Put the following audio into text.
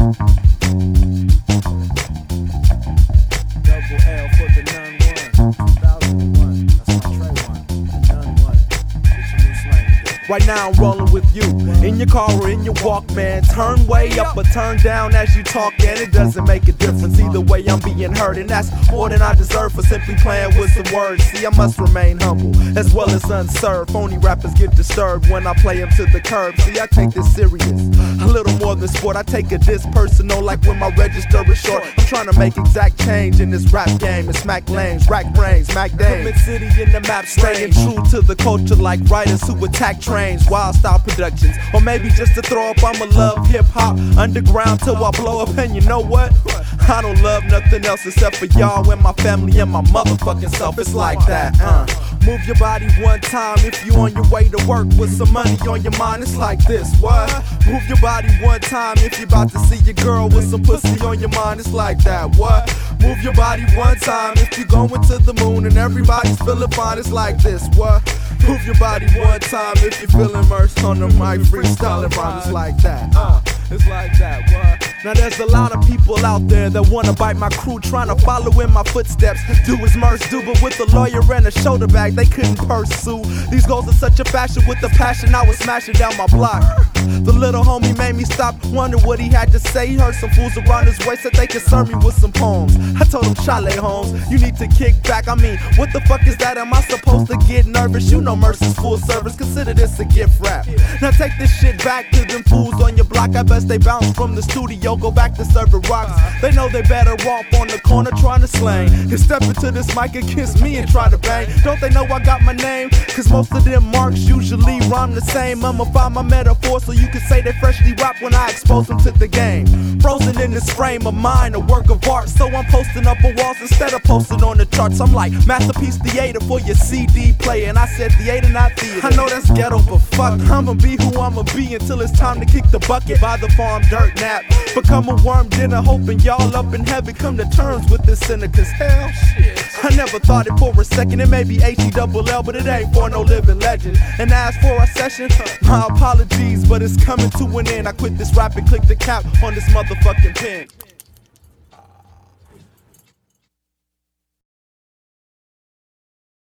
Double L for the none one. 2001. That's my Trey one. The none one. Get your new slang together. Right now I'm rolling with you, in your car or in your Walkman. Turn way up or turn down as you talk, and it doesn't make a difference either way. I'm being heard, and that's more than I deserve for simply playing with some words. See, I must remain humble as well as unserved. Phony rappers get disturbed when I play them to the curb. See, I take this serious, a little more than sport. I take it this personal, like when my register is short. I'm trying to make exact change in this rap game and smack lanes, rack brains, Mac Dame. From city in the map, staying true to the culture like writers who attack trains, wild style productions, or maybe just to throw up. I'ma love hip hop underground till I blow up. And you know what? I don't love nothing else except for y'all and my family and my motherfucking self. It's like that. Move your body one time if you on your way to work with some money on your mind. It's like this. What? Move your body one time if you about to see your girl with some pussy on your mind. It's like that. What? Move your body one time if you going to the moon and everybody's feeling fine. It's like this. What? Move your body one time if you're feeling immersed on the mic, freestyling rhymes. It's like that. It's like that. What? Now there's a lot of people out there that wanna bite my crew, trying to follow in my footsteps, do as Merce do, but with a lawyer and a shoulder bag they couldn't pursue. These goals are such a fashion with the passion I was smashing down my block. The little homie made me stop, wonder what he had to say. He heard some fools around his waist said they could serve me with some poems. I told him, Chalet Holmes, you need to kick back. I mean, what the fuck is that? Am I supposed to get nervous? You know Merce is full service, consider this a gift wrap. Now take this shit back to them fools on your block. I bet they bounce from the studio, go back to serving rocks. They know they better walk on the corner trying to slang. And step into this mic against me and try to bang. Don't they know I got my name? Cause most of them marks usually rhyme the same. I'ma find my metaphor so you can say they freshly rap when I expose them to the game. Frozen in this frame of mind, a work of art. So I'm posting up on walls instead of posting on the charts. I'm like Masterpiece Theater for your CD player. And I said theater, not theater. I know that's ghetto, but fuck, I'ma be who I'ma be until it's time to kick the bucket by the farm dirt nap. Become a worm dinner, hoping y'all up in heaven come to terms with this sinner. Cause hell, I never thought it for a second. It may be H-E-double-L, but it ain't for no living legend. And as for our session, my apologies, but it's coming to an end. I quit this rap and click the cap on this motherfucking pen.